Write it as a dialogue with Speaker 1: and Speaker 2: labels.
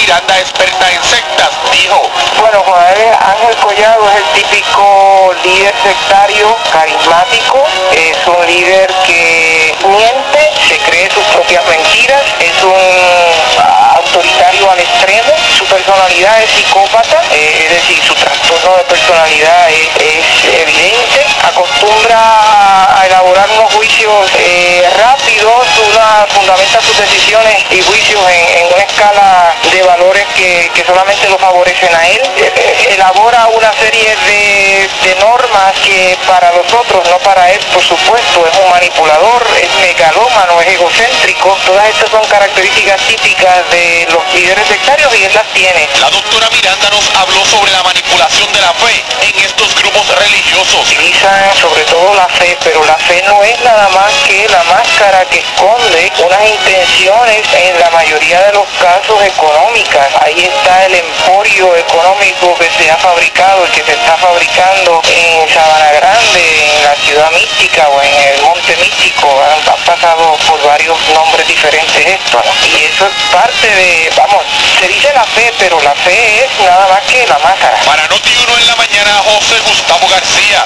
Speaker 1: Miranda, experta en sectas, dijo:
Speaker 2: Bueno, Ángel Collado es el típico líder sectario, carismático, es un líder que miente, se cree sus propias mentiras, es un autoritario al extremo, su personalidad es psicópata, es decir, su trastorno de personalidad es evidente, acostumbra a elaborar unos juicios rápidos, fundamenta sus decisiones y juicios en una escala de valores que solamente lo favorecen a él, elabora una serie de normas que para los otros, no para él, por supuesto, es un manipulador, es megalómano, es egocéntrico, todas estas son características típicas de los líderes sectarios y él las tiene.
Speaker 1: La doctora Miranda nos habló sobre la manipulación de la fe en estos grupos religiosos.
Speaker 2: Utilizan sobre todo la fe, pero la fe no es nada más que la máscara que esconde unas intenciones, en la mayoría de los casos, económicas. Ahí está el emporio económico que se ha fabricado y que se está fabricando en Sabana Grande, en la ciudad mística o en el monte místico. Han pasado por varios nombres diferentes esto, ¿no? Y eso es parte de, se dice la fe, pero la fe es nada más que la máscara.
Speaker 1: Para Noti1 en la mañana, José Gustavo García.